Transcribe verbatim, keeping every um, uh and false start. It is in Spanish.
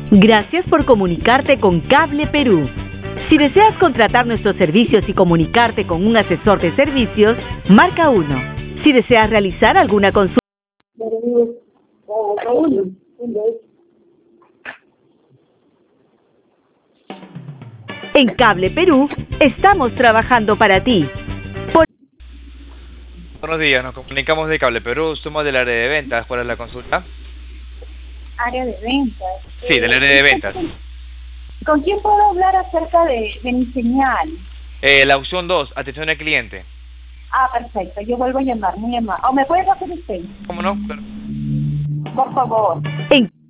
Gracias por comunicarte con Cable Perú. Si deseas contratar nuestros servicios y comunicarte con un asesor de servicios, marca uno. Si deseas realizar alguna consulta... En Cable Perú, estamos trabajando para ti. Por... Buenos días, nos comunicamos de Cable Perú, somos del área de ventas. ¿Cuál es la consulta? Área de ventas. Sí, del área de ventas. ¿Con quién puedo hablar acerca de, de mi señal? Eh, la opción dos, atención al cliente. Ah, perfecto, yo vuelvo a llamar, muy amable. ¿O me puede hacer usted? ¿Cómo no? Claro. Por favor. En